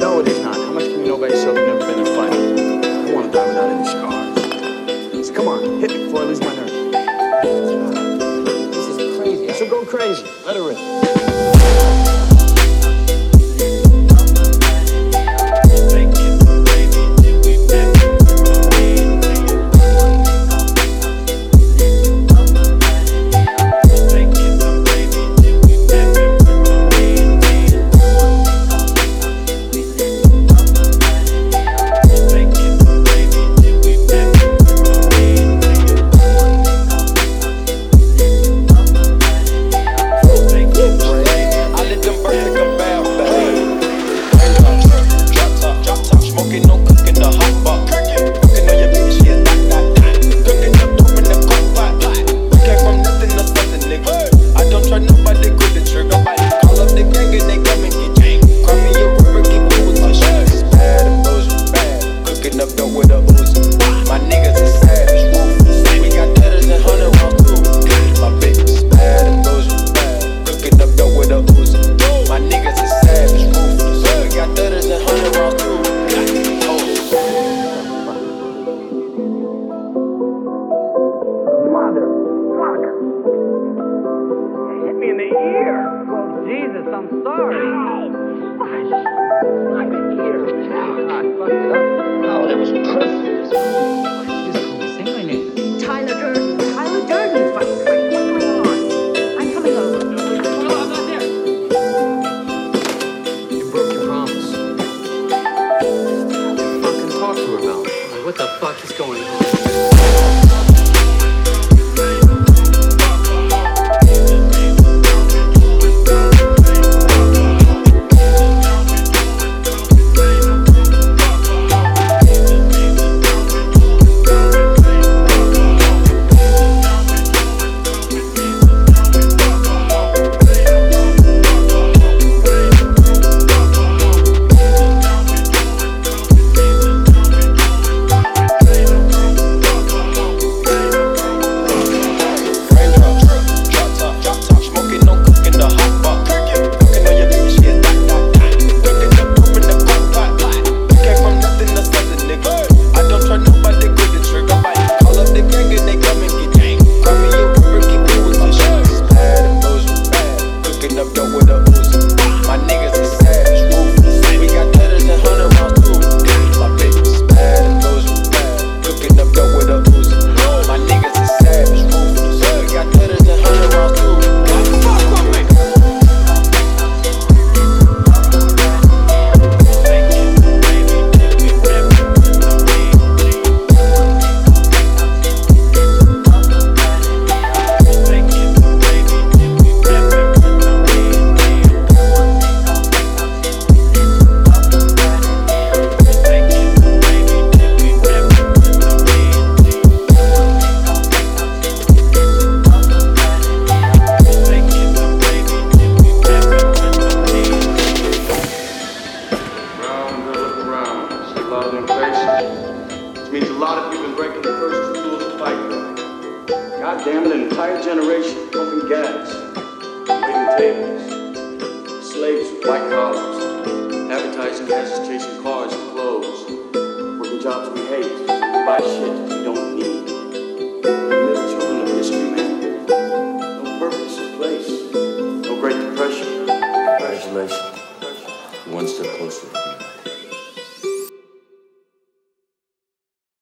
No, it is not. How much can you know about yourself? You've never been in a fight. I want to die without any scars. So come on, hit me before I lose my nerve. This is crazy. So go crazy. Let her rip. Jesus, I'm sorry. I'm in here. I fucked it up. Oh, that was perfect. Just call me. Say my name. Tyler Durden. Tyler Durden. What's going on? I'm coming over. No, I'm not there. You broke your promise. Fucking talk to her about it. What the fuck is going on? Means a lot of people breaking the first two rules of fight club. God damn it, an entire generation pumping gas, waiting tables, slaves with white collars, advertising asses chasing cars and clothes, working jobs we hate, we buy shit we don't need. We're the children of history, man. No purpose, no place, no Great Depression. Congratulations. One step closer.